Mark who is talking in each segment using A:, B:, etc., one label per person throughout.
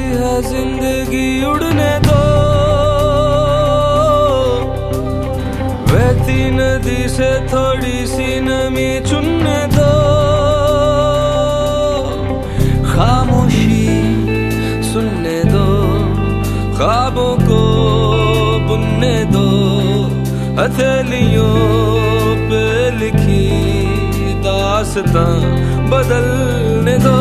A: है जिंदगी उड़ने दो, बहती नदी से थोड़ी सी नमी चुनने दो। खामोशी सुनने दो, ख्वाबों को बुनने दो, हथेलियों पे लिखी दास्तां बदलने दो।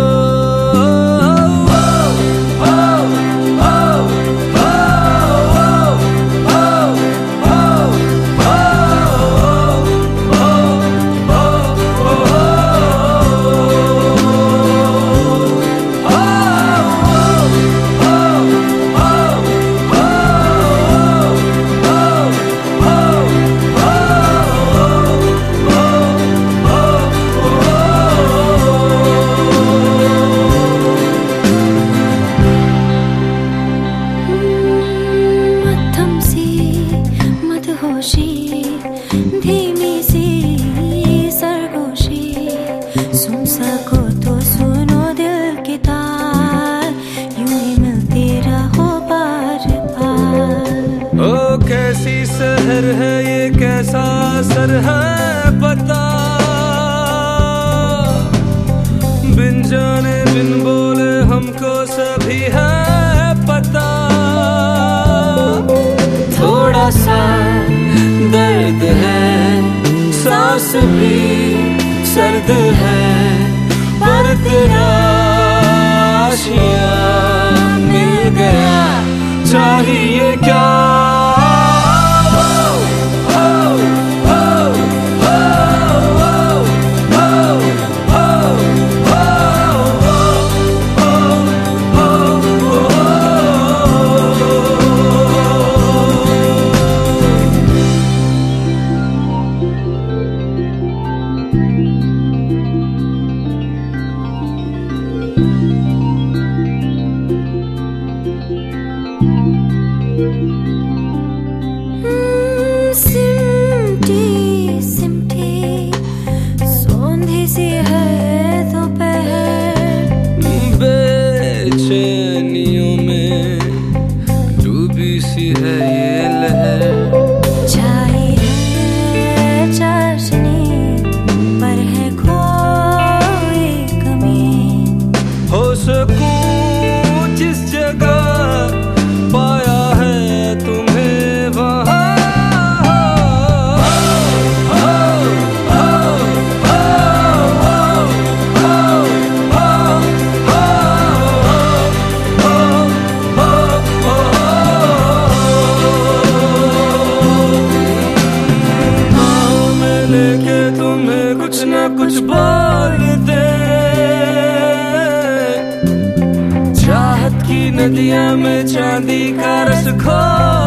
B: धीमी सी सरगोशी, सुन सको तो सुनो दिल की तार, यूं ही मिलती रहो बार बार।
A: ओ कैसी शहर है ये, कैसा असर है पता, बिन जाने बिन बोले हमको सभी है पता। थोड़ा सा दर्द है, सांस भी सर्द है, पर तेरा आशिया मिल गया, चाहिए क्या।
B: सिमटी सिमटी सोंधी सी है दोपहर,
A: बेचैनियों में डूबी सी है ये लहर।
B: छाई है चाशनी पर है कोई कमी,
A: हो सकूं जिस जगह पाया है तुम्हें वहाँ। लेके तुम्हें कुछ ना कुछ बोल दे, चाहत की नदियां में चांदी का रस खो